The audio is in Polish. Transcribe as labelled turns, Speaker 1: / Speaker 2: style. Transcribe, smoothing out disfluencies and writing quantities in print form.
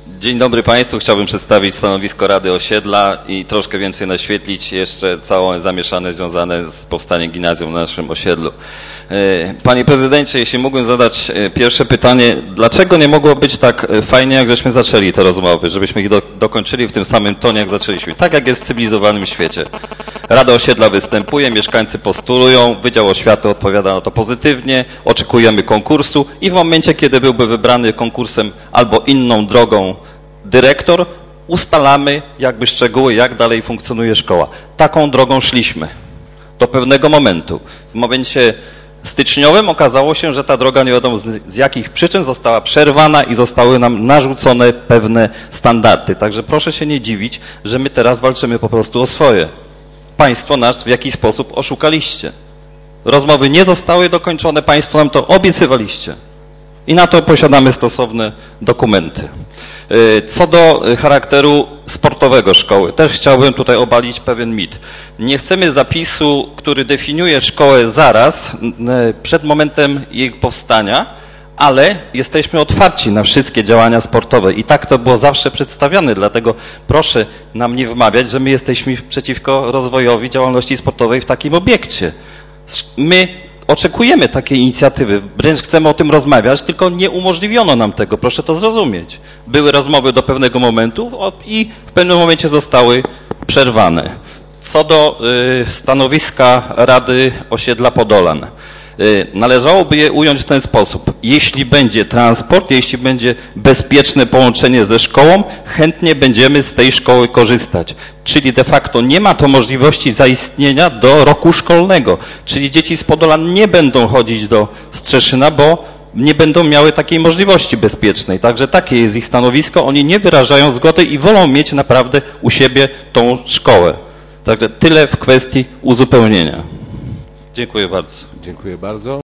Speaker 1: Dzień dobry Państwu. Chciałbym przedstawić stanowisko Rady Osiedla i troszkę więcej naświetlić jeszcze całe zamieszanie związane z powstaniem gimnazjum na naszym osiedlu. Panie Prezydencie, jeśli mógłbym zadać pierwsze pytanie, dlaczego nie mogło być tak fajnie, jak żeśmy zaczęli te rozmowy, żebyśmy ich dokończyli w tym samym tonie, jak zaczęliśmy, tak jak jest w cywilizowanym świecie. Rada Osiedla występuje, mieszkańcy postulują, Wydział Oświaty odpowiada na to pozytywnie, oczekujemy konkursu i w momencie, kiedy byłby wybrany konkursem albo inną drogą dyrektor, ustalamy jakby szczegóły, jak dalej funkcjonuje szkoła. Taką drogą szliśmy do pewnego momentu. W momencie styczniowym okazało się, że ta droga nie wiadomo z jakich przyczyn została przerwana i zostały nam narzucone pewne standardy. Także proszę się nie dziwić, że my teraz walczymy po prostu o swoje. Państwo nas w jakiś sposób oszukaliście. Rozmowy nie zostały dokończone, Państwo nam to obiecywaliście. I na to posiadamy stosowne dokumenty. Co do charakteru sportowego szkoły, też chciałbym tutaj obalić pewien mit. Nie chcemy zapisu, który definiuje szkołę zaraz, przed momentem jej powstania, ale jesteśmy otwarci na wszystkie działania sportowe i tak to było zawsze przedstawiane, dlatego proszę nam nie wmawiać, że my jesteśmy przeciwko rozwojowi działalności sportowej w takim obiekcie. My oczekujemy takiej inicjatywy, wręcz chcemy o tym rozmawiać, tylko nie umożliwiono nam tego, proszę to zrozumieć. Były rozmowy do pewnego momentu i w pewnym momencie zostały przerwane. Co do stanowiska Rady Osiedla Podolan. Należałoby je ująć w ten sposób. Jeśli będzie transport, jeśli będzie bezpieczne połączenie ze szkołą, chętnie będziemy z tej szkoły korzystać. Czyli de facto nie ma to możliwości zaistnienia do roku szkolnego. Czyli dzieci z Podolan nie będą chodzić do Strzeszyna, bo nie będą miały takiej możliwości bezpiecznej. Także takie jest ich stanowisko. Oni nie wyrażają zgody i wolą mieć naprawdę u siebie tą szkołę. Także tyle w kwestii uzupełnienia. Dziękuję bardzo.
Speaker 2: Dziękuję bardzo.